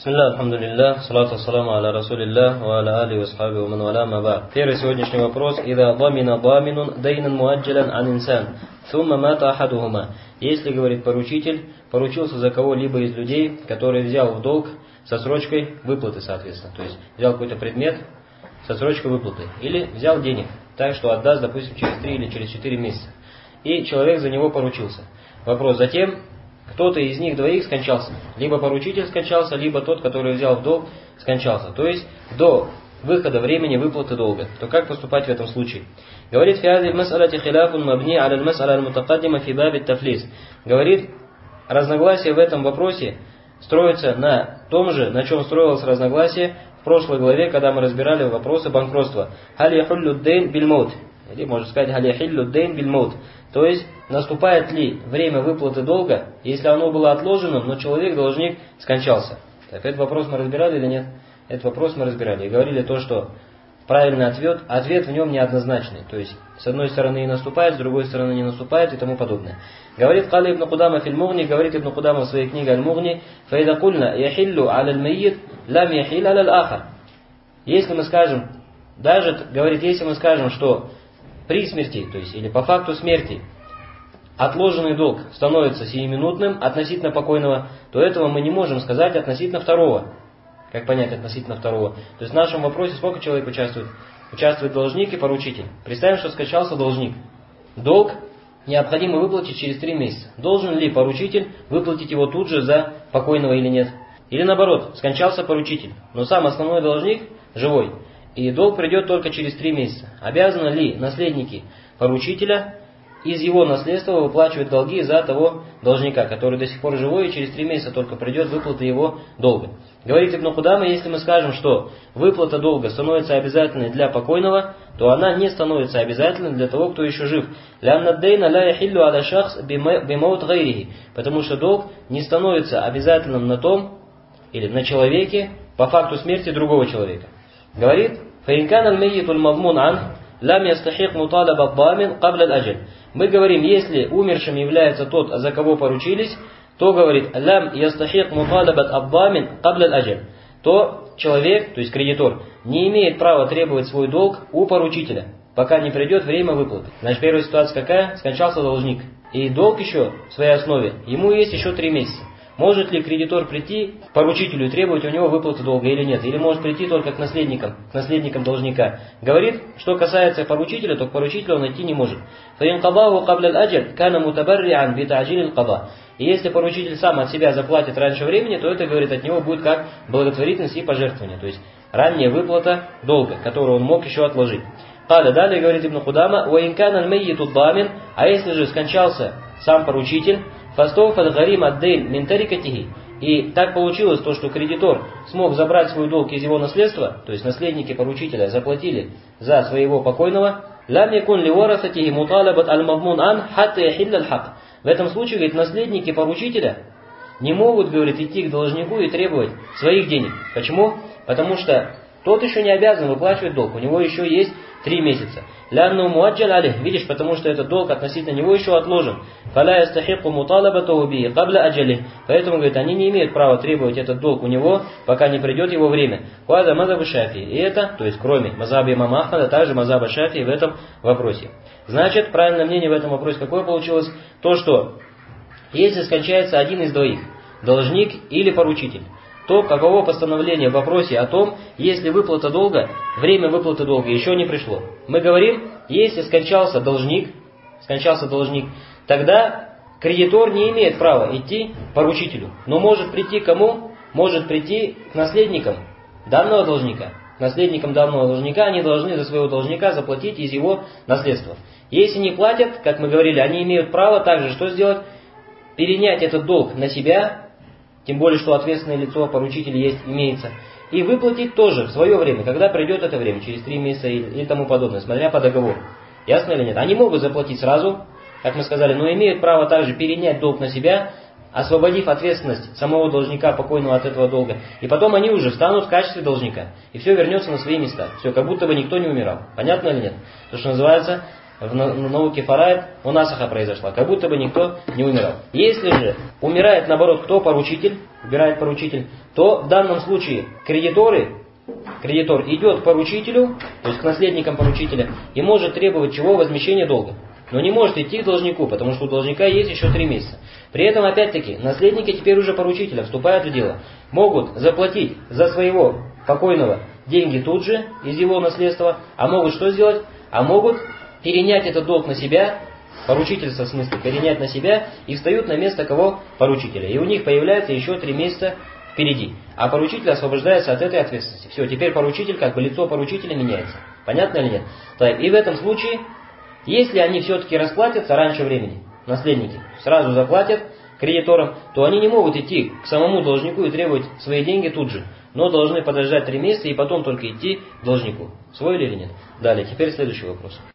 Бисмилля, алхамдулилля, салату ассаламу аля расулилля, ва аля али васхаби ва ман валя ма ба'д. Первый сегодняшний вопрос. Ида дамина даминун дейнан муаджалан ан инсан, сумма мата ахадухума. Если, говорит поручитель, поручился за кого-либо из людей, который взял в долг со срочкой выплаты, соответственно. То есть взял какой-то предмет со срочкой выплаты. Или взял денег, так что отдаст, допустим, через 3 или через 4 месяца. И человек за него поручился. Вопрос затем. Кто-то из них двоих скончался. Либо поручитель скончался, либо тот, который взял в долг, скончался. То есть до выхода времени выплаты долга. То как поступать в этом случае? Говорит, говорит, разногласие в этом вопросе строится на том же, на чем строилось разногласие в прошлой главе, когда мы разбирали вопросы банкротства. Или можно сказать, то есть, наступает ли время выплаты долга, если оно было отложено, но человек, должник, скончался. Так, этот вопрос мы разбирали или нет? Этот вопрос мы разбирали. И говорили то, что правильный ответ в нем неоднозначный. То есть, с одной стороны и наступает, с другой стороны не наступает и тому подобное. Говорит Кали ибн Кудама филь Мугни, говорит Ибн Кудама в своей книге Аль-Мугни, «Фаида кульна яхиллу аляль майит, лам яхиль аляль ахар». Если мы скажем, даже, говорит, если мы скажем, что при смерти, то есть или по факту смерти, отложенный долг становится сиюминутным относительно покойного, то этого мы не можем сказать относительно второго. Как понять относительно второго? То есть в нашем вопросе сколько человек участвует? Участвует должник и поручитель. Представим, что скончался должник. Долг необходимо выплатить через 3 месяца. Должен ли поручитель выплатить его тут же за покойного или нет? Или наоборот, скончался поручитель, но сам основной должник живой. И долг придет только через 3 месяца. Обязаны ли наследники поручителя из его наследства выплачивать долги за того должника, который до сих пор живой и через 3 месяца только придет выплата его долга? Говорит Ибн Кудама, если мы скажем, что выплата долга становится обязательной для покойного, то она не становится обязательной для того, кто еще жив. Потому что долг не становится обязательным на том или на человеке по факту смерти другого человека. Говорит, мы говорим, если умершим является тот, за кого поручились, то, говорит, то человек, то есть кредитор, не имеет права требовать свой долг у поручителя, пока не придет время выплаты. Значит, первая ситуация какая? Скончался должник. И долг еще в своей основе, ему есть еще 3 месяца. Может ли кредитор прийти к поручителю и требовать у него выплаты долга или нет? Или может прийти только к наследникам должника? Говорит, что касается поручителя, то к поручителю он идти не может. И если поручитель сам от себя заплатит раньше времени, то это, говорит, от него будет как благотворительность и пожертвование. То есть ранняя выплата долга, которую он мог еще отложить. Далее говорит Ибн Кудама, а если же скончался сам поручитель, и так получилось то, что кредитор смог забрать свой долг из его наследства, то есть наследники поручителя заплатили за своего покойного, в этом случае, говорит, наследники поручителя не могут, говорит, идти к должнику и требовать своих денег. Почему? Потому что тот еще не обязан выплачивать долг, у него еще есть 3 месяца. Видишь, потому что этот долг относительно него еще отложен. Поэтому, говорит, они не имеют права требовать этот долг у него, пока не придет его время. И это, то есть кроме мазаба имама Ахмада, также мазаба Шафии в этом вопросе. Значит, правильное мнение в этом вопросе какое получилось? То, что если скончается один из двоих, должник или поручитель, то каково постановление в вопросе о том, если выплата долга, время выплаты долга еще не пришло. Мы говорим, если скончался должник, тогда кредитор не имеет права идти к поручителю, но может прийти к кому? Может прийти к наследникам данного должника. Наследникам данного должника они должны за своего должника заплатить из его наследства. Если не платят, как мы говорили, они имеют право также что сделать? Перенять этот долг на себя. Тем более, что ответственное лицо, поручитель имеется. И выплатить тоже в свое время, когда придет это время, через 3 месяца и тому подобное, смотря по договору. Ясно или нет? Они могут заплатить сразу, как мы сказали, но имеют право также перенять долг на себя, освободив ответственность самого должника, покойного от этого долга. И потом они уже встанут в качестве должника. И все вернется на свои места. Все, как будто бы никто не умирал. Понятно или нет? То, что называется в науке фарайд унасаха произошла, как будто бы никто не умирал. Если же умирает наоборот кто? Поручитель, умирает поручитель, то в данном случае кредитор идет к поручителю, то есть к наследникам поручителя, и может требовать чего? Возмещения долга. Но не может идти к должнику, потому что у должника есть еще 3 месяца. При этом, опять-таки, наследники теперь уже поручителя вступают в дело. Могут заплатить за своего покойного деньги тут же, из его наследства, а могут что сделать? А могут перенять этот долг на себя, поручительство в смысле, перенять на себя, и встают на место кого? Поручителя. И у них появляется еще 3 месяца впереди. А поручитель освобождается от этой ответственности. Все, теперь поручитель, как бы лицо поручителя меняется. Понятно или нет? Так, и в этом случае, если они все-таки расплатятся раньше времени, наследники сразу заплатят кредиторам, то они не могут идти к самому должнику и требовать свои деньги тут же, но должны подождать 3 месяца и потом только идти к должнику. Усвоили или нет? Далее, теперь следующий вопрос.